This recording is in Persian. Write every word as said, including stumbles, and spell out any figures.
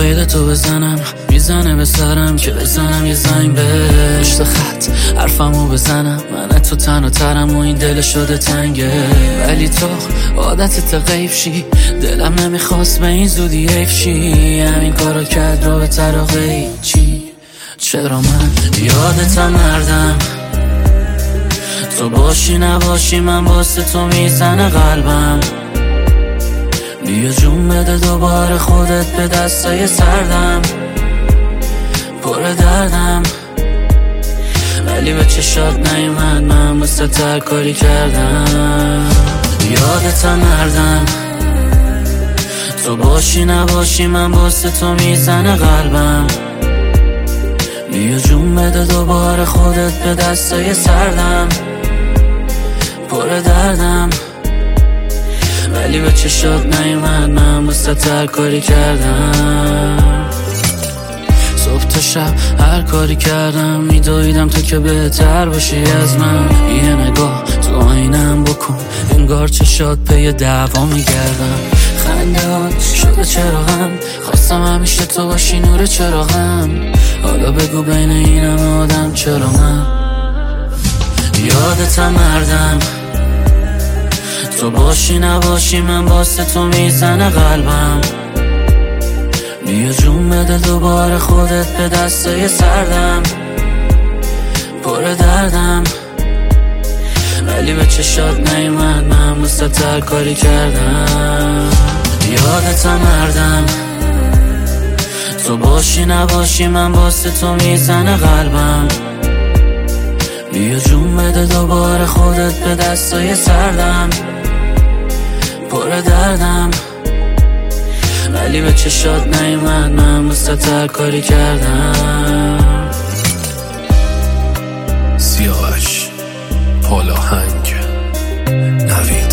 قید تو بزنم، میزنه به سرم که بزنم یه زنگ به پشت خط حرفمو بزنم. من تو تن و ترم و این دل شده تنگه، ولی تو عادتت غیب شی. دلم نمیخواست به این زودی حیف شی، همین کارو کرد رو به طرقه چی. چرا من یادتم نردم، تو باشی نباشی من واسه تو میزنه قلبم. بیا جون بده دوباره خودت به دستای سردم، پر دردم ولی به چشات نیومد. من واسه تر کاری کردم، یادتم نردم، تو باشی نباشی من واسه تو میزنه قلبم. بیا جون بده دوباره خودت به دستای سردم، پر دردم ولی به چشات نیومد. من واسه تر کاری کردم، صبح تا شب هر کاری کردم. میدویدم تو که بهتر باشی از من. یه نگاه تو آینم بکن، انگار چشات پی دعوا میگردم. خندهات شده چراغم، خواستم همیشه تو باشی نور چراغم. حالا بگو بین این همه آدم چرا من یادتم نردم، تو باشی نباشی من واسه تو میزنه قلبم. بیا جون بده دوباره خودت به دستای سردم، پر دردم ولی به چشات نیومد. من واسه تر کاری کردم، یادتم نردم، تو باشی نباشی من واسه تو میزنه قلبم. بیا جون بده دوباره خودت به دستای سردم، پر دردم ولی به چشات نیومد. من واسه تر کاری کردم. سیاوش پالاهنگ نوید